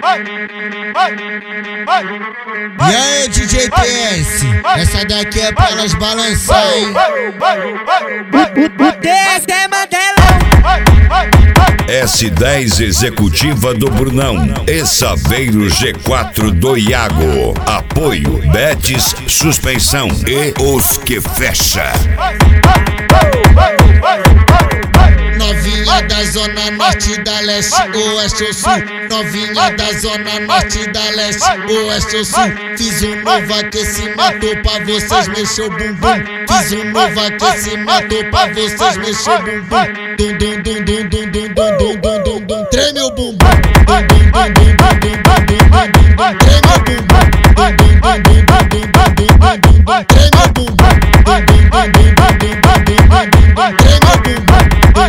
E aí, DJ PS, essa daqui é pra elas balançar, hein? O TS é Mandelão. S10 Executiva do Brunão e Saveiro G4 do Iago. Apoio Betis Suspensão e Os Que Fecha. Novinha da zona norte, da leste, oeste ou sul. Novinha da zona norte, da leste, oeste ou sul. Fiz um novo aquecimento pra vocês mexer o bumbum. Fiz um novo aquecimento pra vocês mexer o bumbum. Dum dum dum dum dum dum dum dum dum dum dum. Treme o bumbum. Dum dum dum dum dum dum dum dum. Treme o bumbum. Dum dum dum dum dum dum dum dum. Treme o bumbum. Dum dum dum dum dum dum dum dum. Treme o bumbum.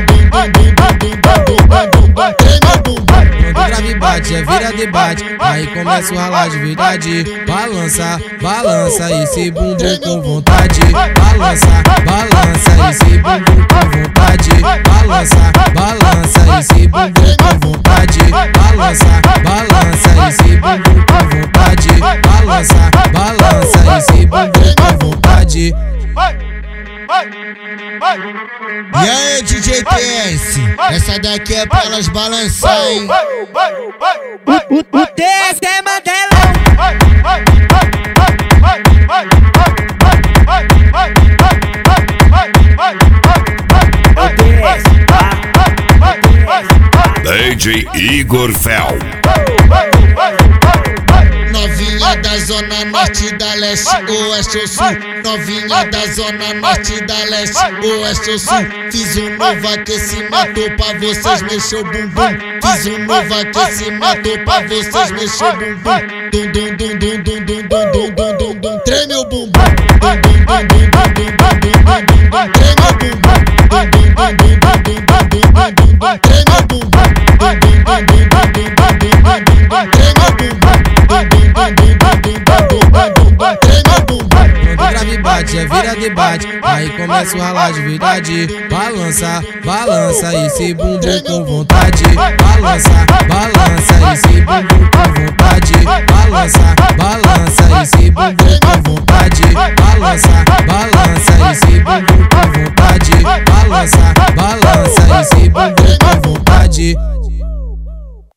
Quando grave bate, é vira debate. Aí começa o ralar de verdade. Balança, balança esse bumbum com vontade. Balança, balança esse bumbum com vontade. Balança, balança esse bumbum com vontade. Balança, balança esse bumbum com vontade. Balança, balança esse bumbum com vontade. E aí, DJ PS, essa daqui é pra elas balançar, hein? O TS é Mandelão. DJ Igor Fel. Novinha da zona norte, da leste, oeste ou sul. Novinha da zona norte, da leste, oeste ou sul. Fiz um novo aquecimento pra vocês mexer o bumbum. Fiz um novo aquecimento pra vocês mexer o bumbum. Dum dum dum dum dum dum dum dum dum dum dum. Treme o bumbum. Dum dum dum dum dum dum dum dum dum. Treme o bumbum. Dum dum dum dum dum dum dum dum. Treme o bumbum. Dum dum dum dum dum dum dum. Treme o bumbum. Quando grave bate, é vira debate. Aí começa o ralar de verdade. Balança, balança esse bumbum com vontade. Balança, balança esse bumbum com vontade. Balança, balança esse bumbum com vontade. Balança,